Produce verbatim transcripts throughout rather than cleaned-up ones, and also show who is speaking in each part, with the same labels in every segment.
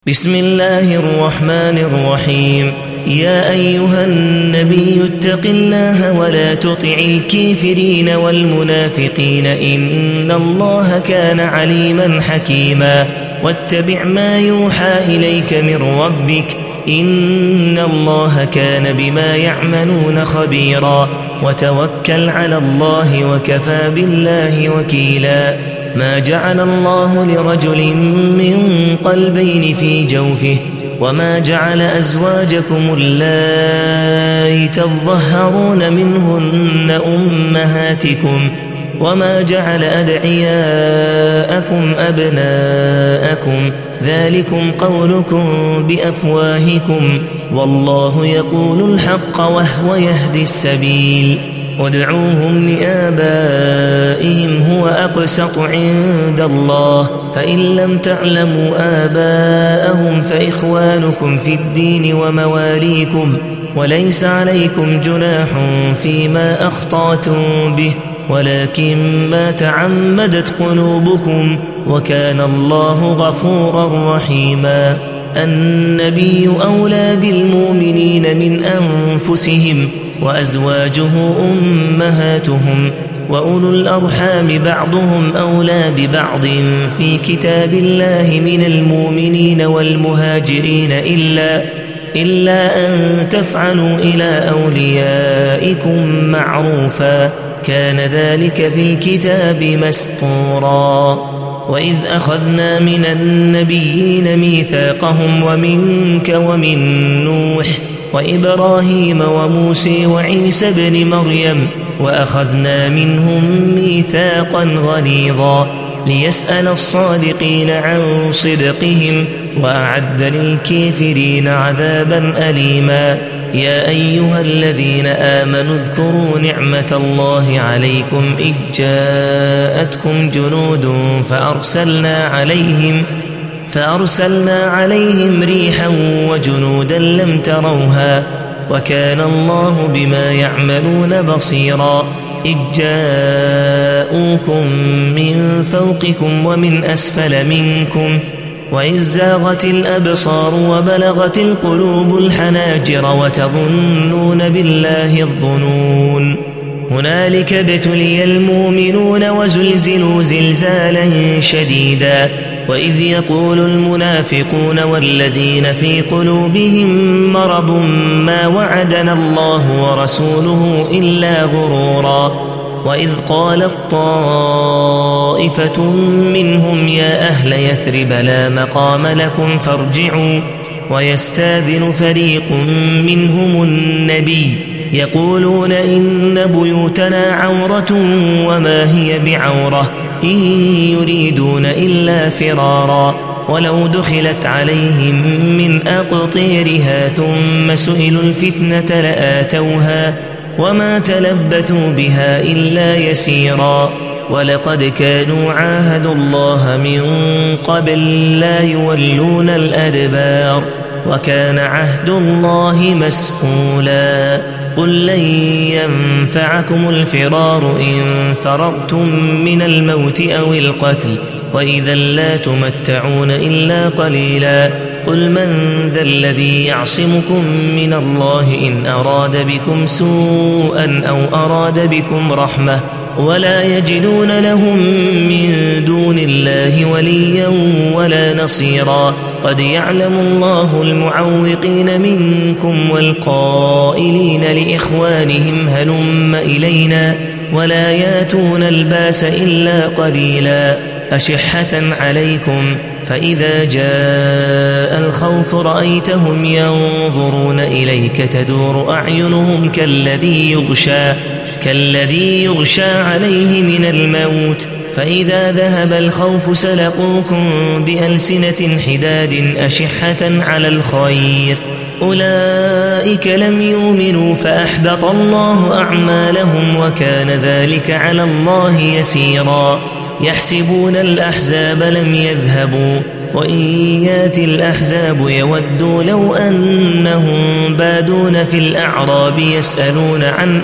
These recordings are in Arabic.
Speaker 1: بسم الله الرحمن الرحيم. يا أيها النبي اتق الله ولا تطع الكافرين والمنافقين إن الله كان عليما حكيما. واتبع ما يوحى إليك من ربك إن الله كان بما يعملون خبيرا. وتوكل على الله وكفى بالله وكيلا. ما جعل الله لرجل من قلبين في جوفه وما جعل أزواجكم اللائي تظهرون منهن أمهاتكم وما جعل أدعياءكم أبناءكم ذلكم قولكم بأفواهكم والله يقول الحق وهو يهدي السبيل. وادعوهم لآبائهم هو أقسط عند الله فإن لم تعلموا آباءهم فإخوانكم في الدين ومواليكم وليس عليكم جناح فيما أخطأتم به ولكن ما تعمدت قلوبكم وكان الله غفورا رحيما. النبي أولى بالمؤمنين من أنفسهم وأزواجه أمهاتهم وأولو الأرحام بعضهم أولى ببعض في كتاب الله من المؤمنين والمهاجرين إلا إلا أن تفعلوا إلى أوليائكم معروفا كان ذلك في الكتاب مسطورا. وإذ أخذنا من النبيين ميثاقهم ومنك ومن نوح وإبراهيم وموسى وعيسى بن مريم وأخذنا منهم ميثاقا غليظا ليسأل الصادقين عن صدقهم وأعد للكافرين عذابا أليما. يا أيها الذين آمنوا اذكروا نعمة الله عليكم إذ جاءتكم جنود فأرسلنا عليهم فأرسلنا عليهم ريحا وجنودا لم تروها وكان الله بما يعملون بصيرا. إذ جاءوكم من فوقكم ومن أسفل منكم وإذ زاغت الأبصار وبلغت القلوب الحناجر وتظنون بالله الظنون. هنالك ابتلي المؤمنون وزلزلوا زلزالا شديدا. وإذ يقول المنافقون والذين في قلوبهم مرض ما وعدنا الله ورسوله إلا غرورا. وإذ قالت طائفة منهم يا أهل يثرب لا مقام لكم فارجعوا ويستاذن فريق منهم النبي يقولون إن بيوتنا عورة وما هي بعورة إن يريدون إلا فرارا. ولو دخلت عليهم من أقطيرها ثم سئلوا الفتنة لآتوها وما تلبثوا بها إلا يسيرا. ولقد كانوا عاهدوا الله من قبل لا يولون الأدبار وكان عهد الله مسؤولا. قل لن ينفعكم الفرار إن فررتم من الموت أو القتل وإذا لا تمتعون إلا قليلا. قل من ذا الذي يعصمكم من الله إن أراد بكم سوءا أو أراد بكم رحمة ولا يجدون لهم من دون الله وليا ولا نصيرا. قد يعلم الله المعوقين منكم والقائلين لإخوانهم هلم إلينا ولا ياتون الباس إلا قليلا. أشحة عليكم فإذا جاء الخوف رأيتهم ينظرون إليك تدور أعينهم كالذي يغشى كالذي يغشى عليه من الموت فإذا ذهب الخوف سلقوكم بألسنة حداد أشحة على الخير أولئك لم يؤمنوا فأحبط الله أعمالهم وكان ذلك على الله يسيرا. يحسبون الأحزاب لم يذهبوا وإن ياتي الأحزاب يودوا لو أنهم بادون في الأعراب يسألون عن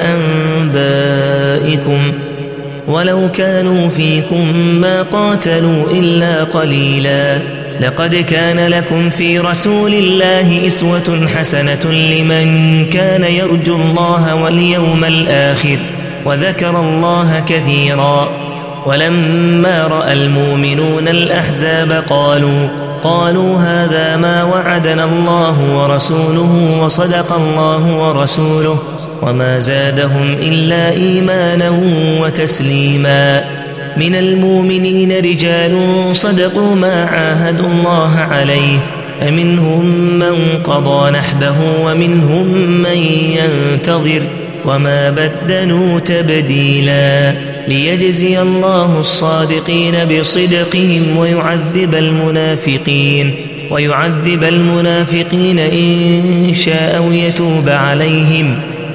Speaker 1: أنبائكم ولو كانوا فيكم ما قاتلوا إلا قليلا. لقد كان لكم في رسول الله أسوة حسنة لمن كان يرجو الله واليوم الآخر وذكر الله كثيرا. ولما رأى المؤمنون الأحزاب قالوا قالوا هذا ما وعدنا الله ورسوله وصدق الله ورسوله وما زادهم إلا إيمانا وتسليما. من المؤمنين رجال صدقوا ما عاهدوا الله عليه فمنهم من قضى نحبه ومنهم من ينتظر وما بدلوا تبديلا، ليجزي الله الصادقين بصدقهم ويعذب المنافقين ويعذب المنافقين إن شاء أو يتوب عليهم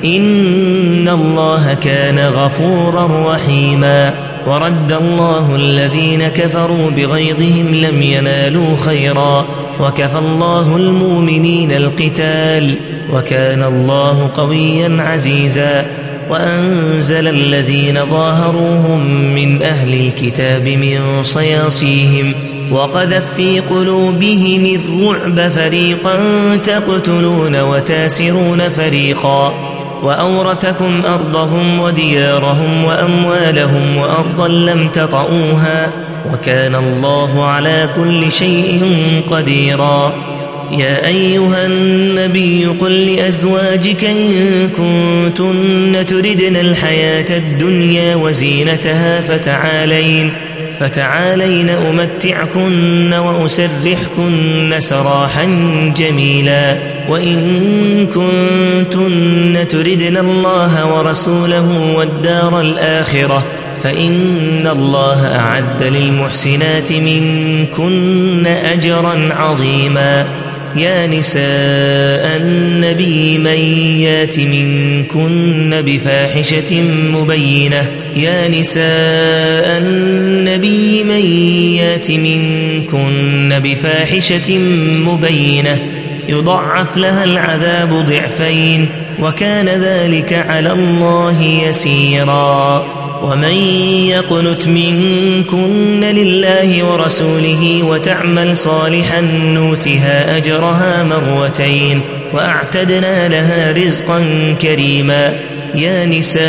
Speaker 1: إن الله كان غفورا رحيما. ورد الله الذين كفروا بغيظهم لم ينالوا خيرا وكفى الله المؤمنين القتال وكان الله قويا عزيزا. وأنزل الذين ظاهروهم من أهل الكتاب من صياصيهم وقذف في قلوبهم الرعب فريقا تقتلون وتاسرون فريقا وأورثكم أرضهم وديارهم وأموالهم وأرضا لم تطئوها وكان الله على كل شيء قديرا. يا أيها النبي قل لأزواجك إن كنتن تردن الحياة الدنيا وزينتها فتعالين فتعالين أمتعكن وأسرحكن سراحا جميلا. وإن كنتن تردن الله ورسوله والدار الآخرة فإن الله أعد للمحسنات منكن أجرا عظيما. يا نساء النبي من يات منكن بفاحشة مبينة يا نساء النبي من يات منكن بفاحشة مبينة يضعف لها العذاب ضعفين وكان ذلك على الله يسيرا. ومن يقنت منكن لله ورسوله وتعمل صالحا نوتها أجرها مرتين وأعتدنا لها رزقا كريما. يا نساء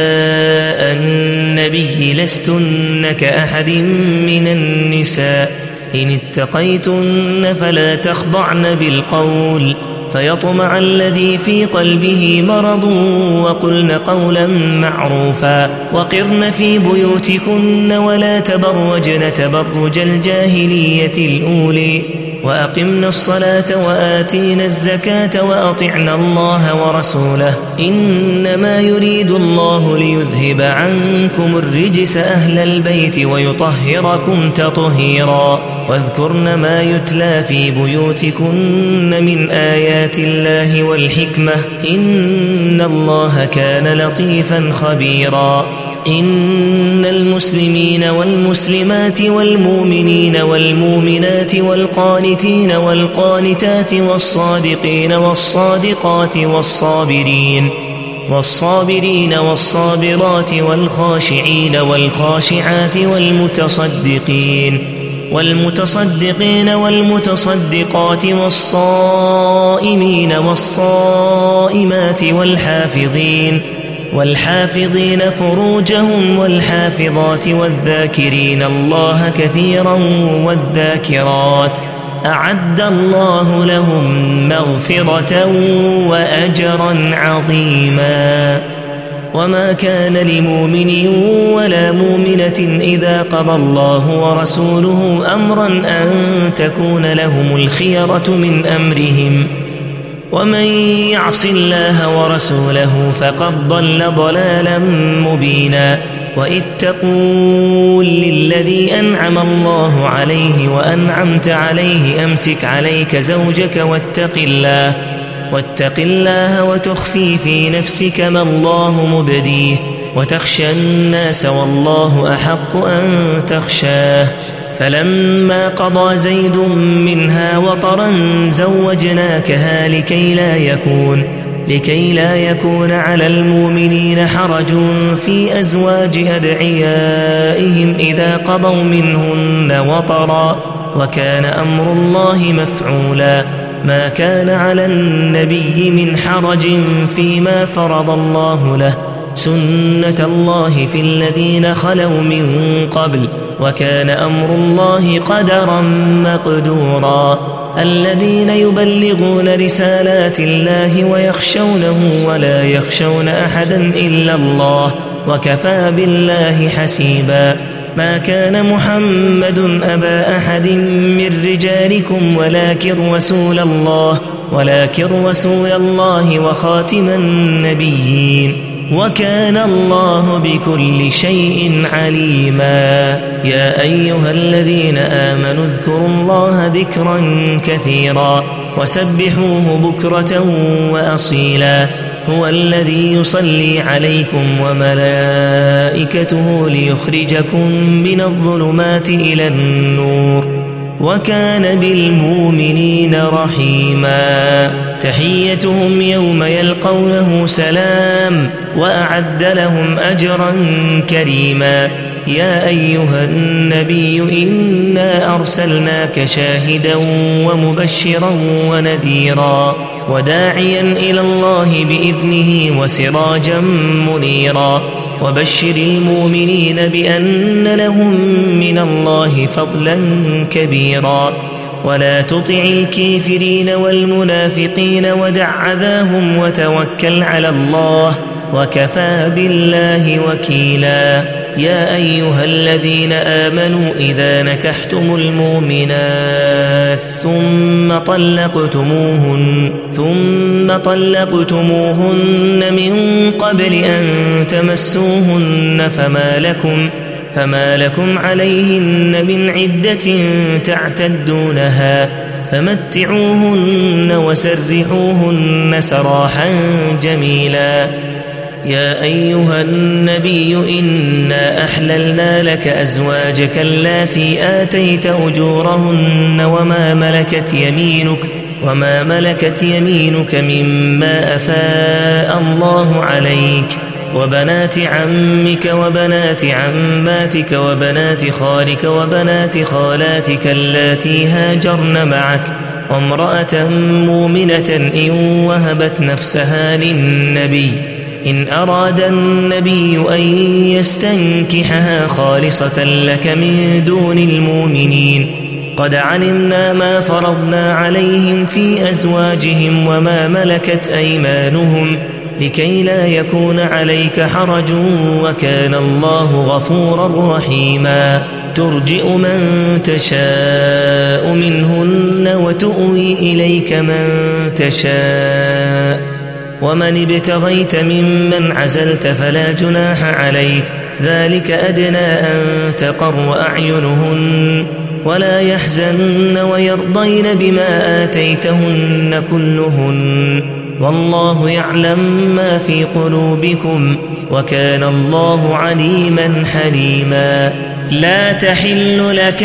Speaker 1: النبي لستن كأحد من النساء إن اتقيتن فلا تخضعن بالقول فيطمع الذي في قلبه مرض وقلن قولا معروفا. وقرن في بيوتكن ولا تبرجن تبرج الجاهلية الأولي وأقمنا الصلاة وآتينا الزكاة وأطعنا الله ورسوله إنما يريد الله ليذهب عنكم الرجس أهل البيت ويطهركم تطهيرا. واذكرن ما يتلى في بيوتكن من آيات الله والحكمة إن الله كان لطيفا خبيرا. إن المسلمين والمسلمات والمؤمنين والمؤمنات والقانتين والقانتات والصادقين والصادقات والصابرين والصابرين والصابرات والخاشعين والخاشعات والمتصدقين والمتصدقين والمتصدقات والصائمين والصائمات والحافظين والحافظين فروجهم والحافظات والذاكرين الله كثيرا والذاكرات أعد الله لهم مغفرة وأجرا عظيما. وما كان لمؤمن ولا مؤمنة إذا قضى الله ورسوله أمرا أن تكون لهم الخيرة من أمرهم ومن يعص الله ورسوله فقد ضل ضلالا مبينا. وإذ تقول للذي أنعم الله عليه وأنعمت عليه أمسك عليك زوجك واتق الله واتق الله وتخفي في نفسك ما الله مبديه وتخشى الناس والله أحق أن تخشاه. فلما قضى زيد منها وطرا زوجناكها لكي لا يكون لكي لا يكون على المؤمنين حرج في أزواج أدعيائهم إذا قضوا منهن وطرا وكان أمر الله مفعولا ما كان على النبي من حرج فيما فرض الله له سنة الله في الذين خلوا من قبل وكان أمر الله قدرا مقدورا الذين يبلغون رسالات الله ويخشونه ولا يخشون أحدا إلا الله وكفى بالله حسيبا ما كان محمد أبا أحد من رجالكم ولكن رسول الله ولكن رسول الله وخاتم النبيين وكان الله بكل شيء عليما يا أيها الذين آمنوا اذكروا الله ذكرا كثيرا وسبحوه بكرة وأصيلا هو الذي يصلي عليكم وملائكته ليخرجكم من الظلمات إلى النور وكان بالمؤمنين رحيما تحيتهم يوم يلقونه سلام وأعد لهم أجرا كريما يا أيها النبي إنا أرسلناك شاهدا ومبشرا ونذيرا وداعيا إلى الله بإذنه وسراجا منيرا وبشر المؤمنين بأن لهم من الله فضلا كبيرا ولا تطع الكافرين والمنافقين ودع عذاهم وتوكل على الله وكفى بالله وكيلا يا أيها الذين آمنوا إذا نكحتم المؤمنات ثم طلقتموهن ثم طلقتموهن من قبل أن تمسوهن فما لكم فما لكم عليهن من عدة تعتدونها فمتعوهن وسرحوهن سراحا جميلا يا أيها النبي إنا أحللنا لك أزواجك اللاتي آتيت أجورهن وما ملكت يمينك وما ملكت يمينك مما أفاء الله عليك وبنات عمك وبنات عماتك وبنات خالك وبنات خالاتك اللاتي هاجرن معك وامرأة مؤمنة إن وهبت نفسها للنبي إن أراد النبي أن يستنكحها خالصة لك من دون المؤمنين قد علمنا ما فرضنا عليهم في أزواجهم وما ملكت أيمانهم لكي لا يكون عليك حرج وكان الله غفورا رحيما ترجئ من تشاء منهن وتؤوي إليك من تشاء ومن ابتغيت ممن عزلت فلا جناح عليك ذلك أدنى أن تقر أعينهن ولا يحزن ويرضين بما آتيتهن كلهن والله يعلم ما في قلوبكم وكان الله عليما حليما لا تحل لك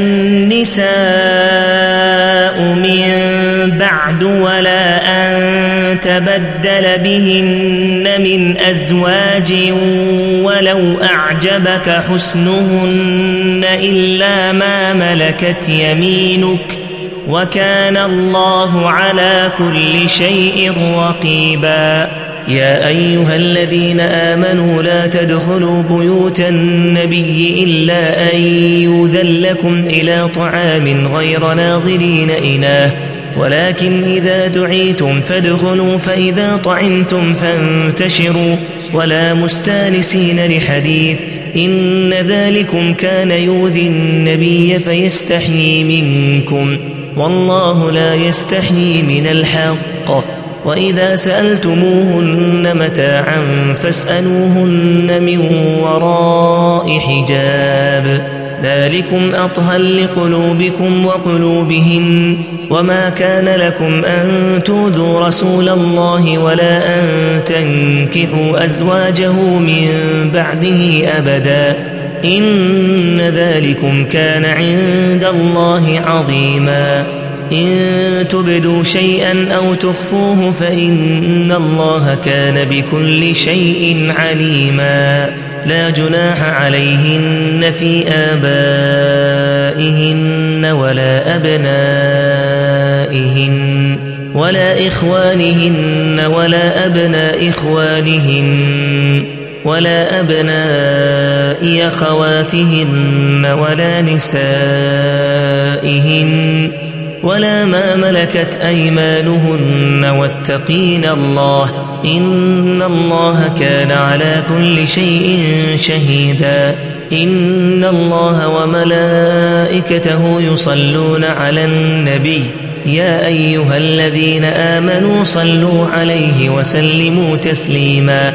Speaker 1: النساء من بعد ولا أن تبدل بهن من أزواج ولو أعجبك حسنهن إلا ما ملكت يمينك وكان الله على كل شيء رقيبا يا أيها الذين آمنوا لا تدخلوا بيوت النبي إلا أن يؤذن لكم إلى طعام غير ناظرين إناه ولكن إذا دعيتم فادخلوا فإذا طعمتم فانتشروا ولا مستانسين لحديث إن ذلكم كان يؤذي النبي فيستحيي منكم والله لا يستحيي من الحق وإذا سألتموهن متاعا فاسألوهن من وراء حجاب ذلكم أطهر لقلوبكم وقلوبهن وما كان لكم أن تؤذوا رسول الله ولا أن تنكحوا أزواجه من بعده أبدا إن ذلكم كان عند الله عظيما إن تبدوا شيئا أو تخفوه فإن الله كان بكل شيء عليما لا جناح عليهن في آبائهن ولا أبنائهن ولا إخوانهن ولا أبناء إخوانهن ولا أبناء أخواتهن ولا نسائهن ولا ما ملكت أيمانهن واتقين الله إن الله كان على كل شيء شهيدا إن الله وملائكته يصلون على النبي يا أيها الذين آمنوا صلوا عليه وسلموا تسليما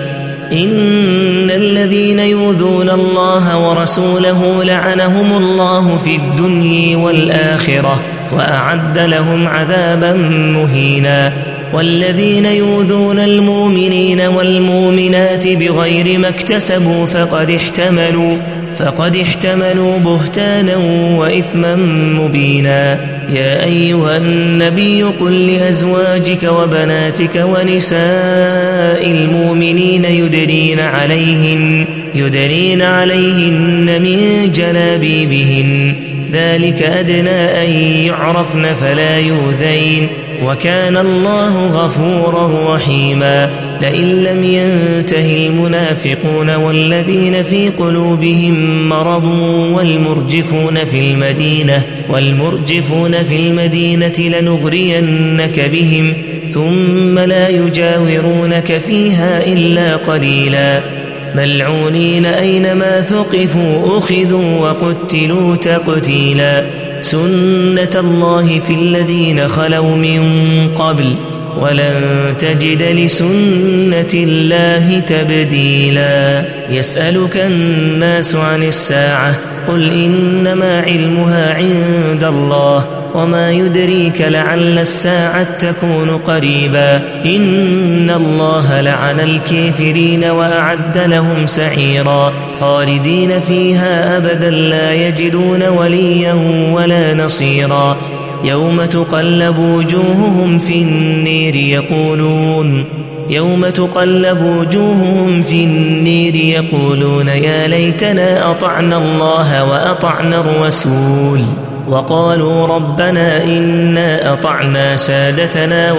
Speaker 1: إن الذين يؤذون الله ورسوله لعنهم الله في الدنيا والآخرة وأعد لهم عذابا مهينا والذين يؤذون المؤمنين والمؤمنات بغير ما اكتسبوا فقد احتملوا فقد احتملوا بهتانا وإثما مبينا يا أيها النبي قل لأزواجك وبناتك ونساء المؤمنين يدنين عليهن يدنين عليهن من جلابيبهن ذلك أدنى أن يعرفن فلا يؤذين وكان الله غفورا رحيما لئن لم ينته المنافقون والذين في قلوبهم مرض والمرجفون في المدينة والمرجفون في المدينة لنغرينك بهم ثم لا يجاورونك فيها إلا قليلا ملعونين أينما ثقفوا أخذوا وقتلوا تقتيلا سنة الله في الذين خلوا من قبل ولن تجد لسنة الله تبديلا يسألك الناس عن الساعة قل إنما علمها عند الله وما يدريك لعل الساعة تكون قريبا إن الله لعن الكافرين وأعد لهم سعيرا خالدين فيها أبدا لا يجدون وليا ولا نصيرا يوم تقلب وجوههم في النير يقولون يوم تقلب وجوههم في النير يقولون يا ليتنا أطعنا الله وأطعنا الرسول وقالوا ربنا إنا أطعنا سادتنا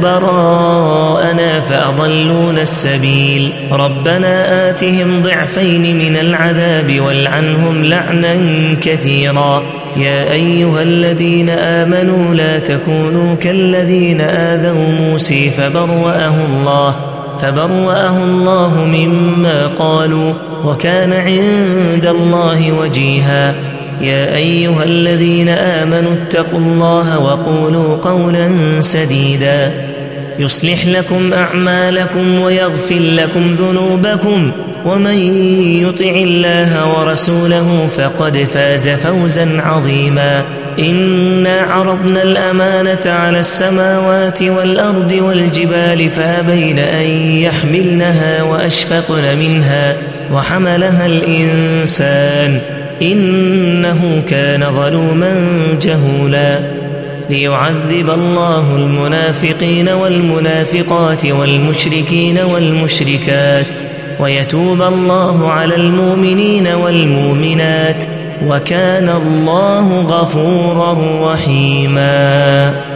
Speaker 1: وكبراءنا فأضلونا السبيل ربنا آتهم ضعفين من العذاب والعنهم لعنا كثيرا يا أيها الذين آمنوا لا تكونوا كالذين آذوا موسى فبرأه الله فبرأه الله مما قالوا وكان عند الله وجيها يا أيها الذين آمنوا اتقوا الله وقولوا قولا سديدا يصلح لكم أعمالكم ويغفر لكم ذنوبكم ومن يطع الله ورسوله فقد فاز فوزا عظيما إنا عرضنا الأمانة على السماوات والأرض والجبال فأبين أن يحملنها وأشفقن منها وحملها الإنسان إنه كان ظلوما جهولا ليعذب الله المنافقين والمنافقات والمشركين والمشركات ويتوب الله على المؤمنين والمؤمنات وكان الله غفورا رحيما.